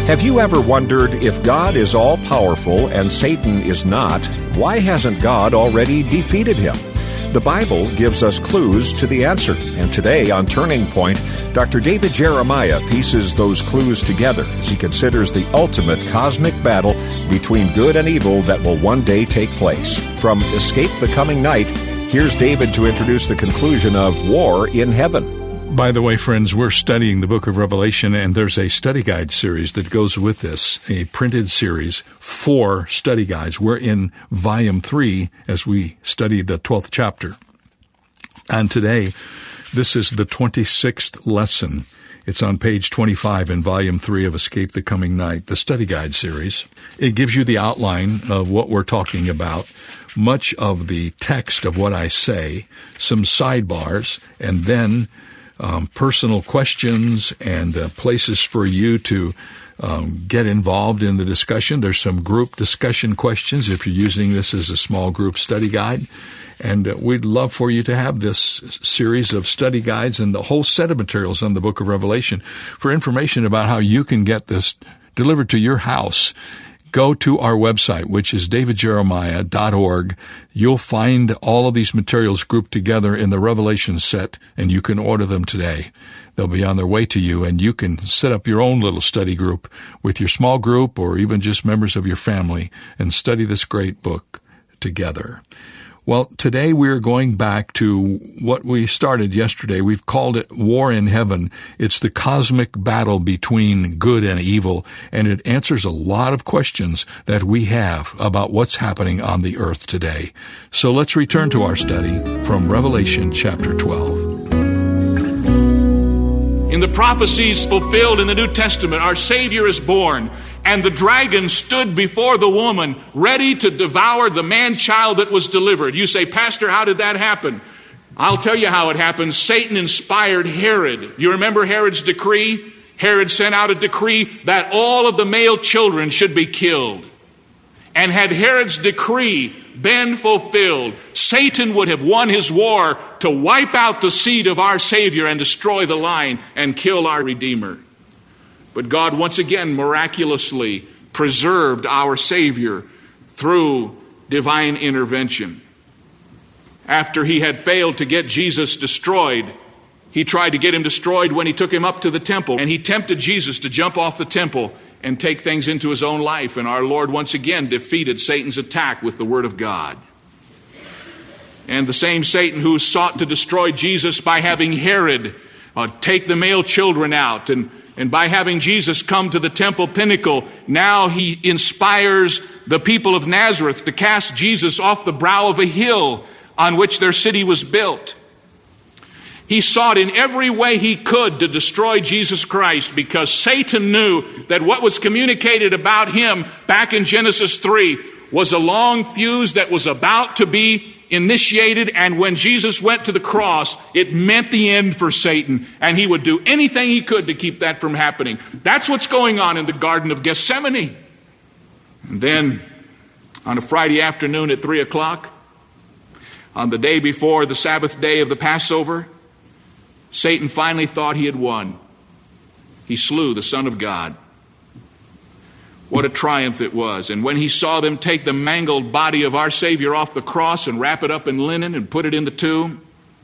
Have you ever wondered, if God is all-powerful and Satan is not, why hasn't God already defeated him? The Bible gives us clues to the answer, and today on Turning Point, Dr. David Jeremiah pieces those clues together as he considers the ultimate cosmic battle between good and evil that will one day take place. From Escape the Coming Night, here's David to introduce the conclusion of War in Heaven. By the way, friends, we're studying the book of Revelation, and there's a study guide series that goes with this, a printed series, 4 study guides. We're in volume 3 as we study the 12th chapter. And today, this is the 26th lesson. It's on page 25 in volume 3 of Escape the Coming Night, the study guide series. It gives you the outline of what we're talking about, much of the text of what I say, some sidebars, and then personal questions and places for you to get involved in the discussion. There's some group discussion questions if you're using this as a small group study guide. And we'd love for you to have this series of study guides and the whole set of materials on the book of Revelation. For information about how you can get this delivered to your house, go to our website, which is davidjeremiah.org. You'll find all of these materials grouped together in the Revelation set, and you can order them today. They'll be on their way to you, and you can set up your own little study group with your small group or even just members of your family and study this great book together. Well, today we're going back to what we started yesterday. We've called it War in Heaven. It's the cosmic battle between good and evil, and it answers a lot of questions that we have about what's happening on the earth today. So let's return to our study from Revelation chapter 12. In the prophecies fulfilled in the New Testament, our Savior is born, and the dragon stood before the woman, ready to devour the man-child that was delivered. You say, Pastor, how did that happen? I'll tell you how it happened. Satan inspired Herod. You remember Herod's decree? Herod sent out a decree that all of the male children should be killed. And had Herod's decree been fulfilled, Satan would have won his war to wipe out the seed of our Savior and destroy the line and kill our Redeemer. But God once again miraculously preserved our Savior through divine intervention. After he had failed to get Jesus destroyed, he tried to get him destroyed when he took him up to the temple, and he tempted Jesus to jump off the temple and take things into his own life. And our Lord once again defeated Satan's attack with the Word of God. And the same Satan who sought to destroy Jesus by having Herod take the male children out, and by having Jesus come to the temple pinnacle, now he inspires the people of Nazareth to cast Jesus off the brow of a hill on which their city was built. He sought in every way he could to destroy Jesus Christ, because Satan knew that what was communicated about him back in Genesis 3 was a long fuse that was about to be initiated, and when Jesus went to the cross, it meant the end for Satan, and he would do anything he could to keep that from happening. That's what's going on in the Garden of Gethsemane. And then, on a Friday afternoon at 3 o'clock, on the day before the Sabbath day of the Passover, Satan finally thought he had won. He slew the Son of God. What a triumph it was. And when he saw them take the mangled body of our Savior off the cross and wrap it up in linen and put it in the tomb,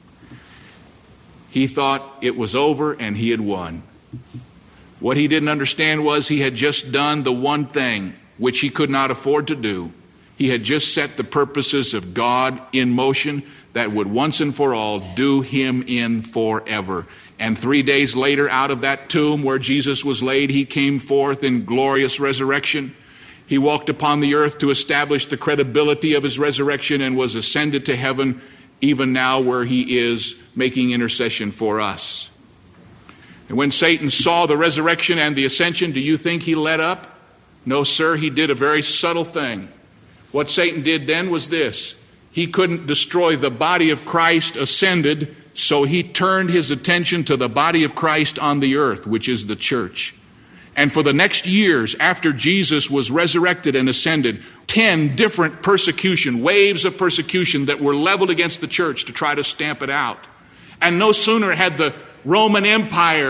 he thought it was over and he had won. What he didn't understand was he had just done the one thing which he could not afford to do. He had just set the purposes of God in motion that would once and for all do him in forever. And 3 days later, out of that tomb where Jesus was laid, he came forth in glorious resurrection. He walked upon the earth to establish the credibility of his resurrection and was ascended to heaven, even now where he is making intercession for us. And when Satan saw the resurrection and the ascension, do you think he let up? No, sir, he did a very subtle thing. What Satan did then was this. He couldn't destroy the body of Christ ascended, so he turned his attention to the body of Christ on the earth, which is the church. And for the next years after Jesus was resurrected and ascended, 10 different waves of persecution that were leveled against the church to try to stamp it out. And no sooner had the Roman Empire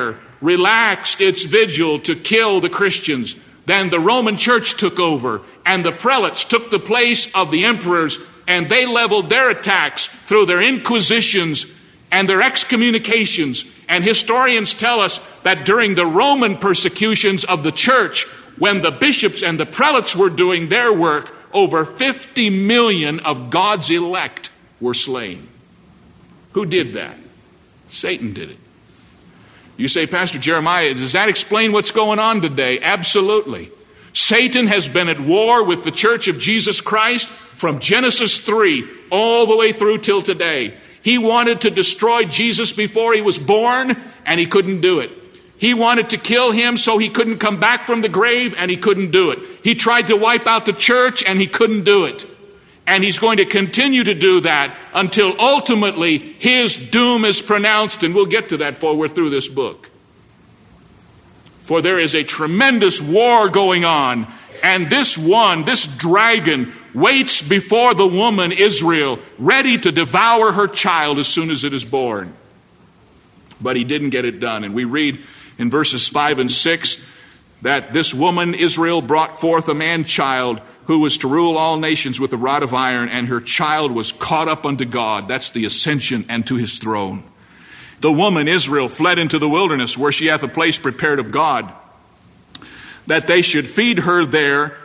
relaxed its vigil to kill the Christians, then the Roman Church took over, and the prelates took the place of the emperors, and they leveled their attacks through their inquisitions and their excommunications. And historians tell us that during the Roman persecutions of the church, when the bishops and the prelates were doing their work, over 50 million of God's elect were slain. Who did that? Satan did it. You say, Pastor Jeremiah, does that explain what's going on today? Absolutely. Satan has been at war with the Church of Jesus Christ from Genesis 3 all the way through till today. He wanted to destroy Jesus before he was born, and he couldn't do it. He wanted to kill him so he couldn't come back from the grave, and he couldn't do it. He tried to wipe out the church, and he couldn't do it. And he's going to continue to do that until ultimately his doom is pronounced, and we'll get to that before we're through this book. For there is a tremendous war going on, and this dragon, waits before the woman Israel, ready to devour her child as soon as it is born. But he didn't get it done. And we read in verses 5 and 6 that this woman Israel brought forth a man-child who was to rule all nations with a rod of iron, and her child was caught up unto God. That's the ascension, and to his throne. The woman Israel fled into the wilderness, where she hath a place prepared of God, that they should feed her there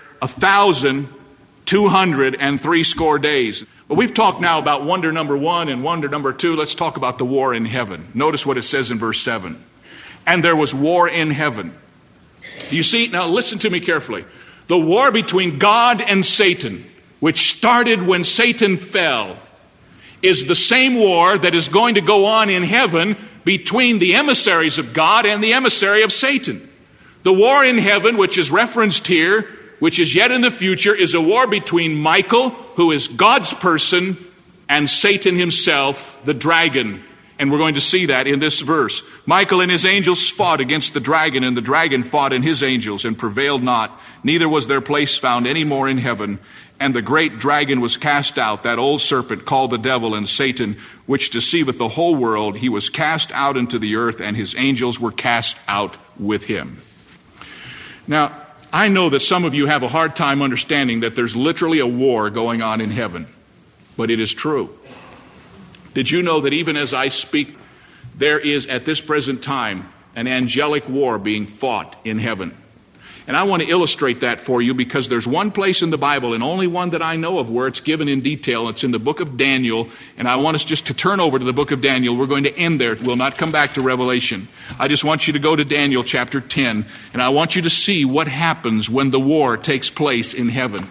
1,260 days. Well, we've talked now about wonder number 1 and wonder number 2. Let's talk about the war in heaven. Notice what it says in verse 7. And there was war in heaven. Do you see? Now listen to me carefully. The war between God and Satan, which started when Satan fell, is the same war that is going to go on in heaven between the emissaries of God and the emissary of Satan. The war in heaven, which is referenced here, which is yet in the future, is a war between Michael, who is God's person, and Satan himself, the dragon. And we're going to see that in this verse. Michael and his angels fought against the dragon, and the dragon fought and his angels, and prevailed not. Neither was their place found any more in heaven. And the great dragon was cast out, that old serpent called the devil and Satan, which deceiveth the whole world. He was cast out into the earth, and his angels were cast out with him. Now, I know that some of you have a hard time understanding that there's literally a war going on in heaven, but it is true. Did you know that even as I speak, there is at this present time an angelic war being fought in heaven? And I want to illustrate that for you because there's one place in the Bible, and only one that I know of, where it's given in detail. It's in the book of Daniel, and I want us just to turn over to the book of Daniel. We're going to end there. We'll not come back to Revelation. I just want you to go to Daniel chapter 10, and I want you to see what happens when the war takes place in heaven.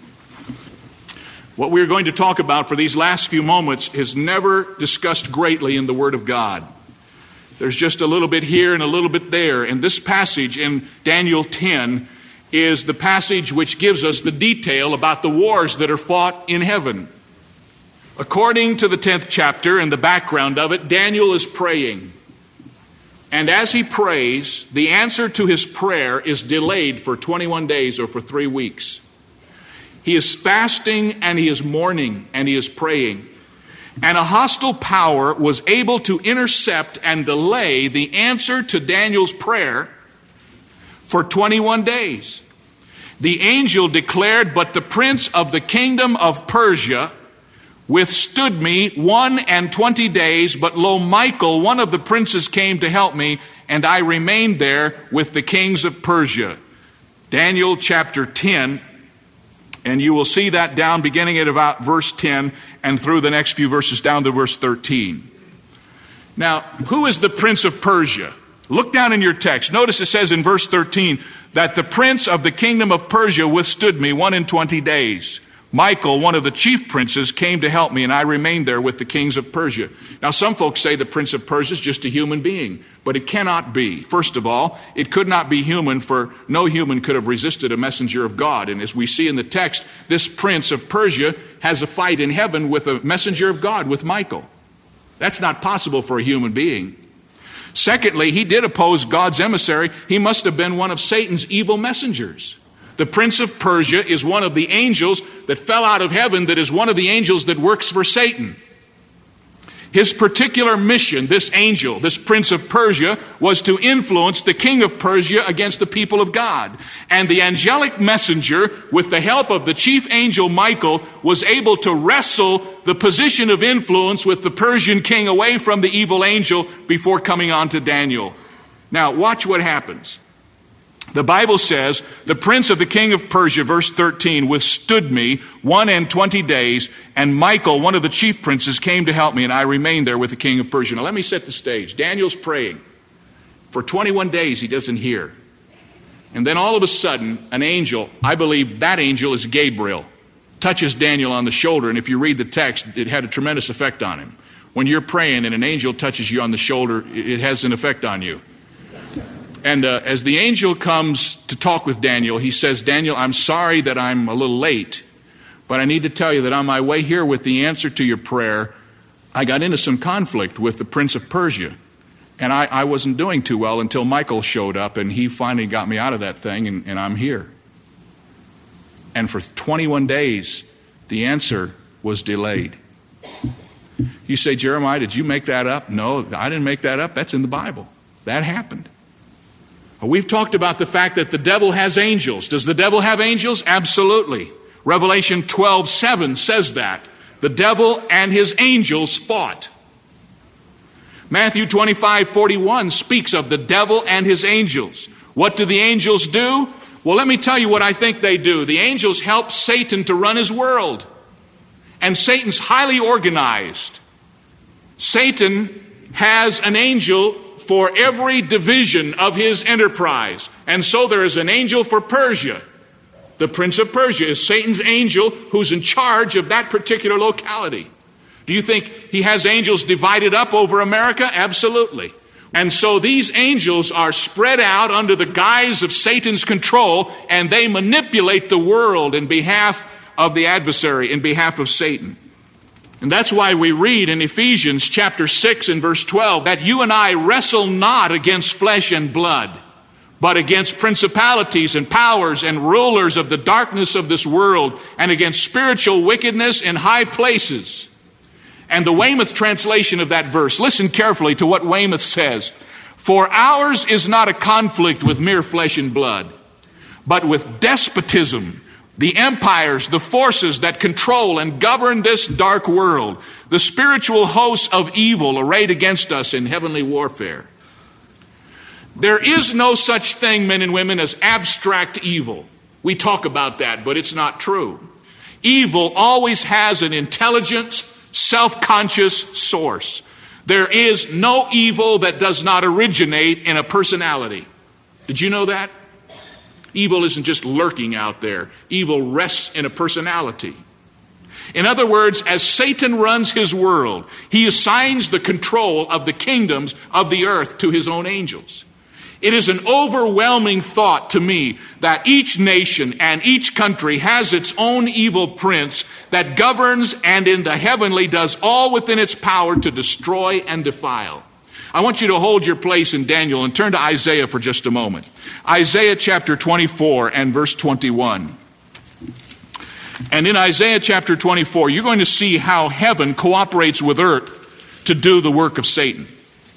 What we're going to talk about for these last few moments is never discussed greatly in the Word of God. There's just a little bit here and a little bit there. And this passage in Daniel 10 is the passage which gives us the detail about the wars that are fought in heaven. According to the 10th chapter and the background of it, Daniel is praying. And as he prays, the answer to his prayer is delayed for 21 days or for 3 weeks. He is fasting and he is mourning and he is praying. And a hostile power was able to intercept and delay the answer to Daniel's prayer for 21 days. The angel declared, "But the prince of the kingdom of Persia withstood me 21 days, but lo, Michael, one of the princes, came to help me, and I remained there with the kings of Persia." Daniel chapter 10. And you will see that down beginning at about verse 10 and through the next few verses down to verse 13. Now, who is the prince of Persia? Look down in your text. Notice it says in verse 13 that the prince of the kingdom of Persia withstood me 21 days. Michael, one of the chief princes, came to help me, and I remained there with the kings of Persia. Now, some folks say the prince of Persia is just a human being, but it cannot be. First of all, it could not be human, for no human could have resisted a messenger of God. And as we see in the text, this prince of Persia has a fight in heaven with a messenger of God, with Michael. That's not possible for a human being. Secondly, he did oppose God's emissary. He must have been one of Satan's evil messengers. The prince of Persia is one of the angels that fell out of heaven, that is one of the angels that works for Satan. His particular mission, this angel, this prince of Persia, was to influence the king of Persia against the people of God. And the angelic messenger, with the help of the chief angel Michael, was able to wrestle the position of influence with the Persian king away from the evil angel before coming on to Daniel. Now, watch what happens. The Bible says, the prince of the king of Persia, verse 13, withstood me 21 days, and Michael, one of the chief princes, came to help me, and I remained there with the king of Persia. Now let me set the stage. Daniel's praying. For 21 days he doesn't hear. And then all of a sudden, an angel, I believe that angel is Gabriel, touches Daniel on the shoulder, and if you read the text, it had a tremendous effect on him. When you're praying and an angel touches you on the shoulder, it has an effect on you. And as the angel comes to talk with Daniel, he says, Daniel, I'm sorry that I'm a little late, but I need to tell you that on my way here with the answer to your prayer, I got into some conflict with the prince of Persia. And I wasn't doing too well until Michael showed up, and he finally got me out of that thing, and I'm here. And for 21 days, the answer was delayed. You say, Jeremiah, did you make that up? No, I didn't make that up. That's in the Bible. That happened. We've talked about the fact that the devil has angels. Does the devil have angels? Absolutely. Revelation 12:7 says that. The devil and his angels fought. Matthew 25:41 speaks of the devil and his angels. What do the angels do? Well, let me tell you what I think they do. The angels help Satan to run his world. And Satan's highly organized. Satan has an angel for every division of his enterprise. And so there is an angel for Persia. The prince of Persia is Satan's angel who's in charge of that particular locality. Do you think he has angels divided up over America? Absolutely. And so these angels are spread out under the guise of Satan's control, and they manipulate the world in behalf of the adversary, in behalf of Satan. And that's why we read in Ephesians chapter 6 and verse 12 that you and I wrestle not against flesh and blood, but against principalities and powers and rulers of the darkness of this world, and against spiritual wickedness in high places. And the Weymouth translation of that verse, listen carefully to what Weymouth says. For ours is not a conflict with mere flesh and blood, but with despotism, the empires, the forces that control and govern this dark world, the spiritual hosts of evil arrayed against us in heavenly warfare. There is no such thing, men and women, as abstract evil. We talk about that, but it's not true. Evil always has an intelligent, self-conscious source. There is no evil that does not originate in a personality. Did you know that? Evil isn't just lurking out there. Evil rests in a personality. In other words, as Satan runs his world, he assigns the control of the kingdoms of the earth to his own angels. It is an overwhelming thought to me that each nation and each country has its own evil prince that governs and in the heavenly does all within its power to destroy and defile. I want you to hold your place in Daniel and turn to Isaiah for just a moment. Isaiah chapter 24 and verse 21. And in Isaiah chapter 24, you're going to see how heaven cooperates with earth to do the work of Satan.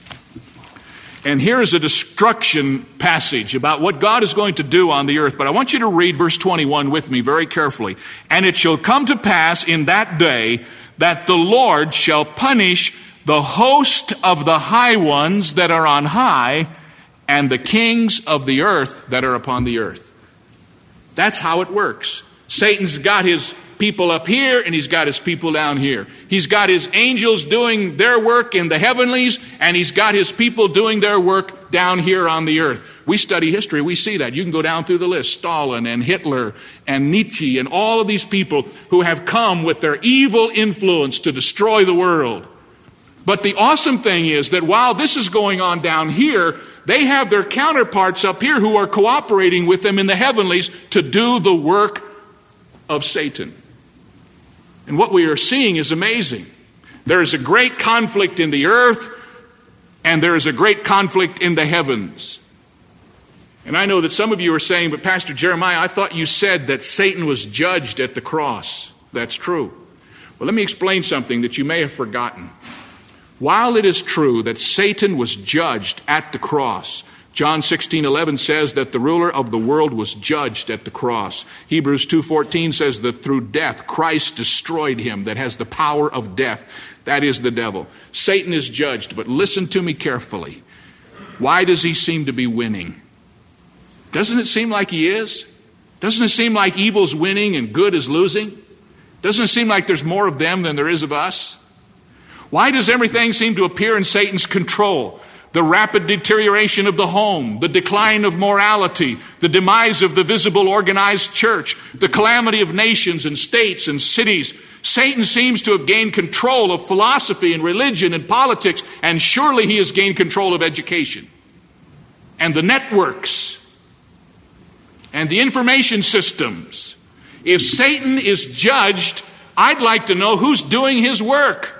And here is a destruction passage about what God is going to do on the earth. But I want you to read verse 21 with me very carefully. And it shall come to pass in that day that the Lord shall punish the host of the high ones that are on high, and the kings of the earth that are upon the earth. That's how it works. Satan's got his people up here, and he's got his people down here. He's got his angels doing their work in the heavenlies, and he's got his people doing their work down here on the earth. We study history, we see that. You can go down through the list. Stalin and Hitler and Nietzsche and all of these people who have come with their evil influence to destroy the world. But the awesome thing is that while this is going on down here, they have their counterparts up here who are cooperating with them in the heavenlies to do the work of Satan. And what we are seeing is amazing. There is a great conflict in the earth, and there is a great conflict in the heavens. And I know that some of you are saying, but Pastor Jeremiah, I thought you said that Satan was judged at the cross. That's true. Well, let me explain something that you may have forgotten. While it is true that Satan was judged at the cross, John 16:11 says that the ruler of the world was judged at the cross. Hebrews 2:14 says that through death Christ destroyed him that has the power of death. That is the devil. Satan is judged, but listen to me carefully. Why does he seem to be winning? Doesn't it seem like he is? Doesn't it seem like evil's winning and good is losing? Doesn't it seem like there's more of them than there is of us? Why does everything seem to appear in Satan's control? The rapid deterioration of the home, the decline of morality, the demise of the visible organized church, the calamity of nations and states and cities. Satan seems to have gained control of philosophy and religion and politics, and surely he has gained control of education and the networks and the information systems. If Satan is judged, I'd like to know who's doing his work.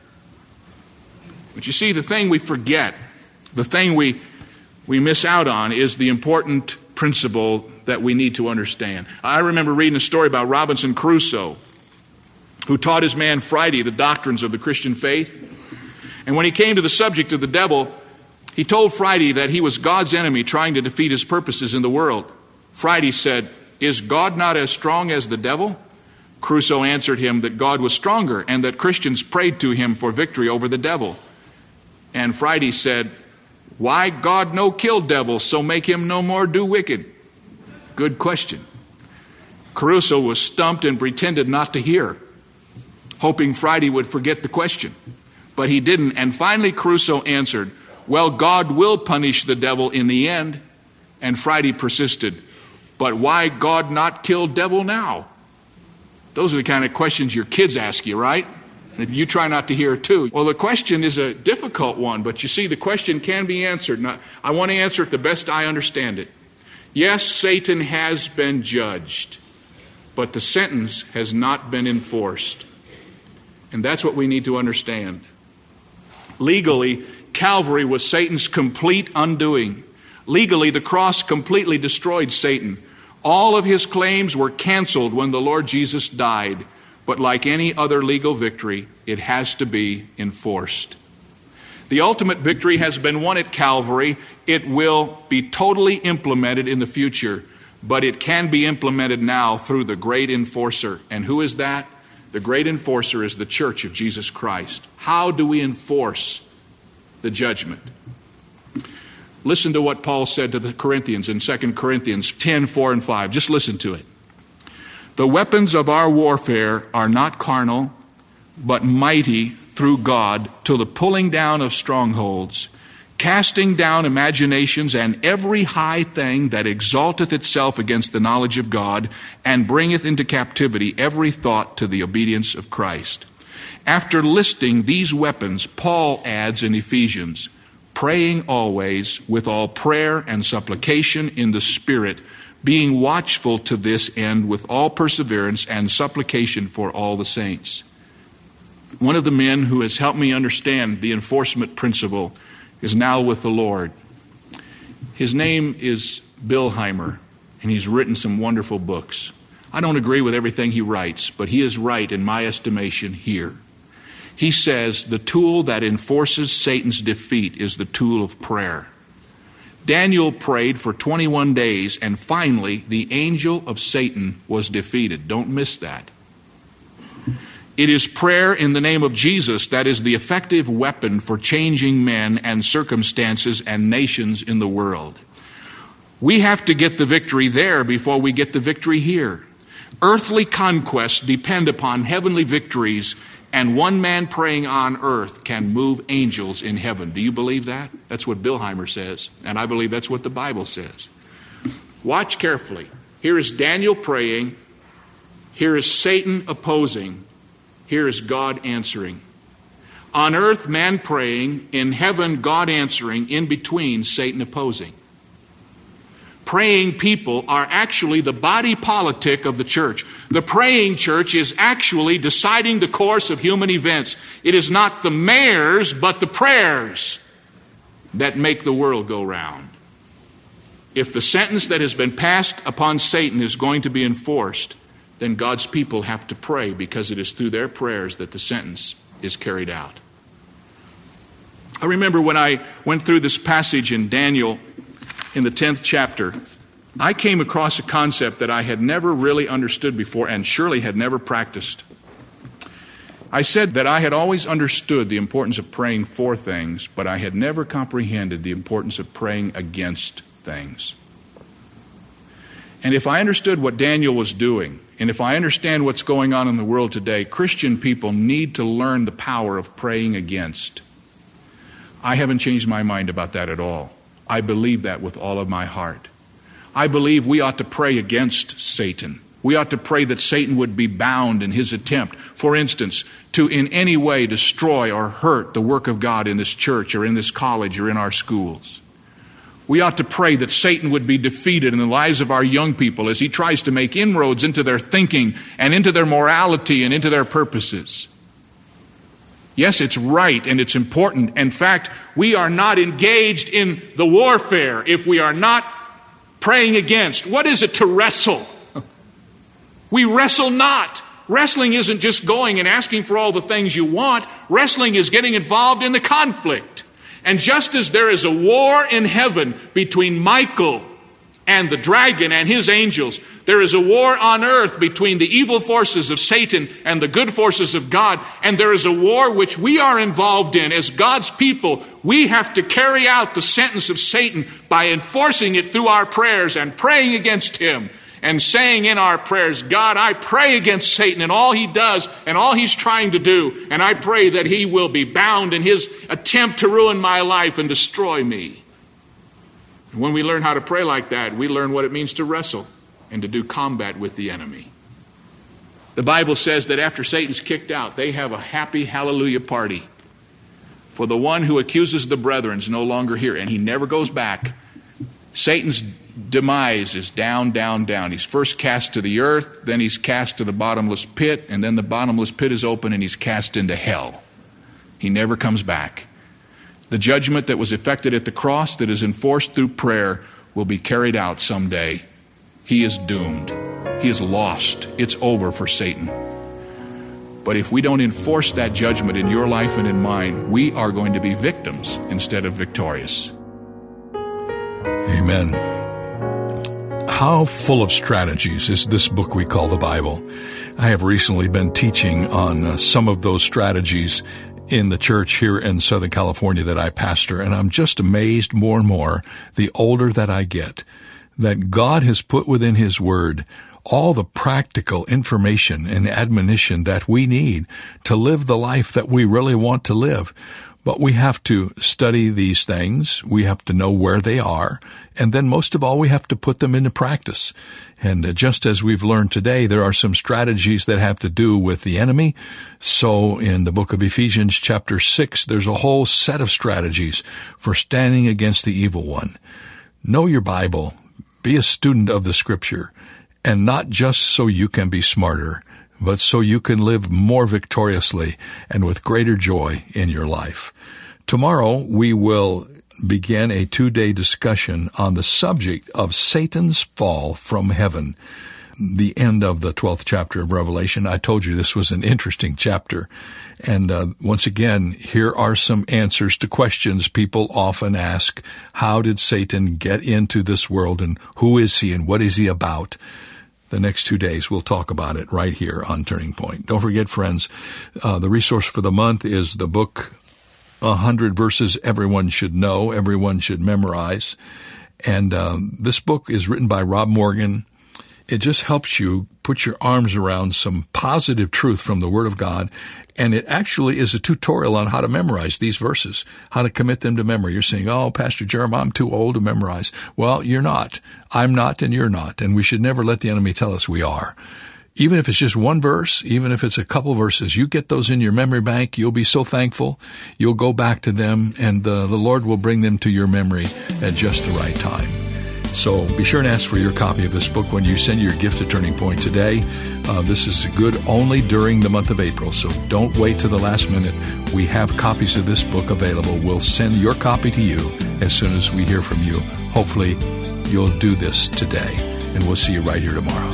But you see, the thing we forget, the thing we miss out on is the important principle that we need to understand. I remember reading a story about Robinson Crusoe, who taught his man Friday the doctrines of the Christian faith. And when he came to the subject of the devil, he told Friday that he was God's enemy trying to defeat his purposes in the world. Friday said, "Is God not as strong as the devil?" Crusoe answered him that God was stronger and that Christians prayed to him for victory over the devil. And Friday said, "Why God no kill devil, so make him no more do wicked?" Good question. Crusoe was stumped and pretended not to hear, hoping Friday would forget the question. But he didn't, and finally Crusoe answered, "Well, God will punish the devil in the end." And Friday persisted, "But why God not kill devil now?" Those are the kind of questions your kids ask you, right? That you try not to hear too. Well, the question is a difficult one, but you see, the question can be answered. Now, I want to answer it the best I understand it. Yes, Satan has been judged, but the sentence has not been enforced. And that's what we need to understand. Legally, Calvary was Satan's complete undoing. Legally, the cross completely destroyed Satan. All of his claims were canceled when the Lord Jesus died. But like any other legal victory, it has to be enforced. The ultimate victory has been won at Calvary. It will be totally implemented in the future, but it can be implemented now through the great enforcer. And who is that? The great enforcer is the Church of Jesus Christ. How do we enforce the judgment? Listen to what Paul said to the Corinthians in 2 Corinthians 10:4 and 5. Just listen to it. "The weapons of our warfare are not carnal, but mighty through God to the pulling down of strongholds, casting down imaginations and every high thing that exalteth itself against the knowledge of God, and bringeth into captivity every thought to the obedience of Christ." After listing these weapons, Paul adds in Ephesians, "Praying always with all prayer and supplication in the Spirit, being watchful to this end with all perseverance and supplication for all the saints." One of the men who has helped me understand the enforcement principle is now with the Lord. His name is Bill Heimer, and he's written some wonderful books. I don't agree with everything he writes, but he is right in my estimation here. He says the tool that enforces Satan's defeat is the tool of prayer. Daniel prayed for 21 days, and finally the angel of Satan was defeated. Don't miss that. It is prayer in the name of Jesus that is the effective weapon for changing men and circumstances and nations in the world. We have to get the victory there before we get the victory here. Earthly conquests depend upon heavenly victories, and one man praying on earth can move angels in heaven. Do you believe that? That's what Bill Heimer says, and I believe that's what the Bible says. Watch carefully. Here is Daniel praying. Here is Satan opposing. Here is God answering. On earth, man praying. In heaven, God answering. In between, Satan opposing. Praying people are actually the body politic of the church. The praying church is actually deciding the course of human events. It is not the mayors, but the prayers that make the world go round. If the sentence that has been passed upon Satan is going to be enforced, then God's people have to pray, because it is through their prayers that the sentence is carried out. I remember when I went through this passage in Daniel in the 10th chapter, I came across a concept that I had never really understood before and surely had never practiced. I said that I had always understood the importance of praying for things, but I had never comprehended the importance of praying against things. And if I understood what Daniel was doing, and if I understand what's going on in the world today, Christian people need to learn the power of praying against. I haven't changed my mind about that at all. I believe that with all of my heart. I believe we ought to pray against Satan. We ought to pray that Satan would be bound in his attempt, for instance, to in any way destroy or hurt the work of God in this church or in this college or in our schools. We ought to pray that Satan would be defeated in the lives of our young people as he tries to make inroads into their thinking and into their morality and into their purposes. Yes, it's right and it's important. In fact, we are not engaged in the warfare if we are not praying against. What is it to wrestle? We wrestle not. Wrestling isn't just going and asking for all the things you want. Wrestling is getting involved in the conflict. And just as there is a war in heaven between Michael and the dragon and his angels, there is a war on earth between the evil forces of Satan and the good forces of God. And there is a war which we are involved in as God's people. We have to carry out the sentence of Satan by enforcing it through our prayers and praying against him. And saying in our prayers, God, I pray against Satan and all he does and all he's trying to do. And I pray that he will be bound in his attempt to ruin my life and destroy me. And when we learn how to pray like that, we learn what it means to wrestle and to do combat with the enemy. The Bible says that after Satan's kicked out, they have a happy hallelujah party. For the one who accuses the brethren is no longer here, and he never goes back. Satan's demise is down, down, down. He's first cast to the earth, then he's cast to the bottomless pit, and then the bottomless pit is open and he's cast into hell. He never comes back. The judgment that was effected at the cross, that is enforced through prayer, will be carried out someday. He is doomed. He is lost. It's over for Satan. But if we don't enforce that judgment in your life and in mine, we are going to be victims instead of victorious. Amen. How full of strategies is this book we call the Bible? I have recently been teaching on some of those strategies in the church here in Southern California that I pastor, and I'm just amazed more and more, the older that I get, that God has put within His Word all the practical information and admonition that we need to live the life that we really want to live. But we have to study these things. We have to know where they are. And then most of all, we have to put them into practice. And just as we've learned today, there are some strategies that have to do with the enemy. So in the book of Ephesians chapter 6, there's a whole set of strategies for standing against the evil one. Know your Bible. Be a student of the Scripture. And not just so you can be smarter, but so you can live more victoriously and with greater joy in your life. Tomorrow, we will begin a 2-day discussion on the subject of Satan's fall from heaven, the end of the 12th chapter of Revelation. I told you this was an interesting chapter. And once again, here are some answers to questions people often ask. How did Satan get into this world, and who is he, and what is he about? The next 2 days, we'll talk about it right here on Turning Point. Don't forget, friends, the resource for the month is the book, 100 Verses Everyone Should Know, Everyone Should Memorize. And this book is written by Rob Morgan. It just helps you put your arms around some positive truth from the Word of God. And it actually is a tutorial on how to memorize these verses, how to commit them to memory. You're saying, oh, Pastor Jeremiah, I'm too old to memorize. Well, you're not. I'm not, and you're not. And we should never let the enemy tell us we are. Even if it's just one verse, even if it's a couple verses, you get those in your memory bank, you'll be so thankful. You'll go back to them, and the Lord will bring them to your memory at just the right time. So be sure and ask for your copy of this book when you send your gift to Turning Point today. This is good only during the month of April, so don't wait to the last minute. We have copies of this book available. We'll send your copy to you as soon as we hear from you. Hopefully, you'll do this today, and we'll see you right here tomorrow.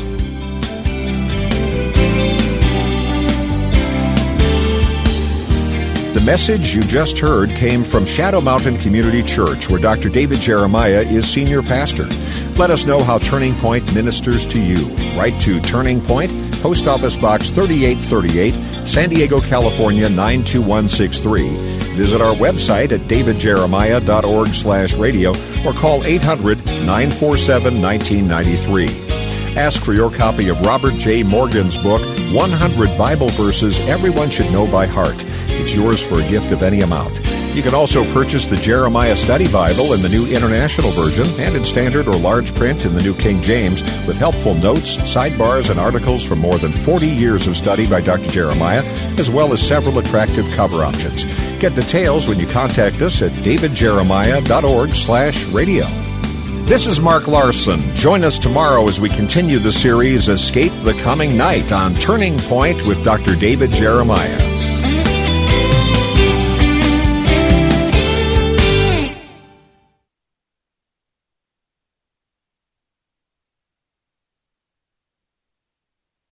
The message you just heard came from Shadow Mountain Community Church, where Dr. David Jeremiah is senior pastor. Let us know how Turning Point ministers to you. Write to Turning Point, Post Office Box 3838, San Diego, California 92163. Visit our website at davidjeremiah.org/radio or call 800-947-1993. Ask for your copy of Robert J. Morgan's book, 100 Bible Verses Everyone Should Know by Heart. It's yours for a gift of any amount. You can also purchase the Jeremiah Study Bible in the New International Version and in standard or large print in the New King James, with helpful notes, sidebars, and articles from more than 40 years of study by Dr. Jeremiah, as well as several attractive cover options. Get details when you contact us at davidjeremiah.org/radio. This is Mark Larson. Join us tomorrow as we continue the series Escape the Coming Night on Turning Point with Dr. David Jeremiah.